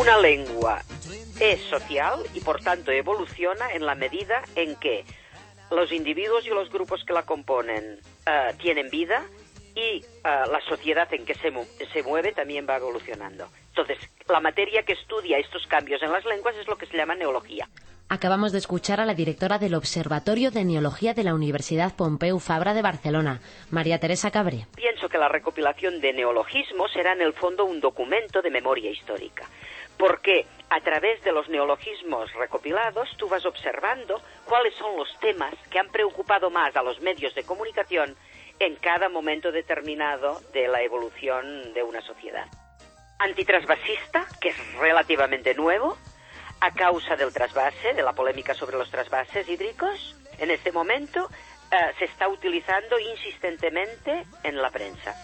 Una lengua es social y por tanto evoluciona en la medida en que los individuos y los grupos que la componen tienen vida y la sociedad en que se mueve también va evolucionando. Entonces, la materia que estudia estos cambios en las lenguas es lo que se llama neología. Acabamos de escuchar a la directora del Observatorio de Neología de la Universidad Pompeu Fabra de Barcelona, María Teresa Cabré. Pienso que la recopilación de neologismos será en el fondo un documento de memoria histórica, porque a través de los neologismos recopilados tú vas observando cuáles son los temas que han preocupado más a los medios de comunicación en cada momento determinado de la evolución de una sociedad. Antitrasvasista, que es relativamente nuevo, a causa del trasvase, de la polémica sobre los trasvases hídricos, en este momento se está utilizando insistentemente en la prensa.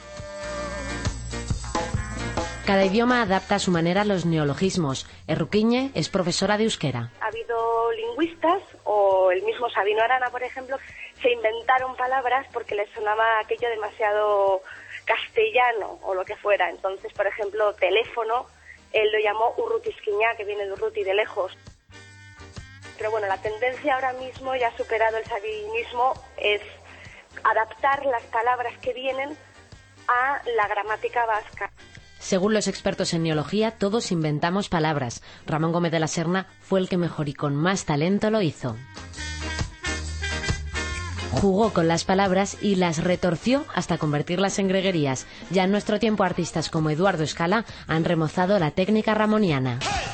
Cada idioma adapta a su manera los neologismos. Erruquiñe es profesora de euskera. Ha habido lingüistas, o el mismo Sabino Arana, por ejemplo, se inventaron palabras porque les sonaba aquello demasiado castellano o lo que fuera. Entonces, por ejemplo, teléfono, él lo llamó urrutisquiñá, que viene de urruti, de lejos. Pero bueno, la tendencia ahora mismo, ya ha superado el sabinismo, es adaptar las palabras que vienen a la gramática vasca. Según los expertos en neología, todos inventamos palabras. Ramón Gómez de la Serna fue el que mejor y con más talento lo hizo. Jugó con las palabras y las retorció hasta convertirlas en greguerías. Ya en nuestro tiempo artistas como Eduardo Escala han remozado la técnica ramoniana.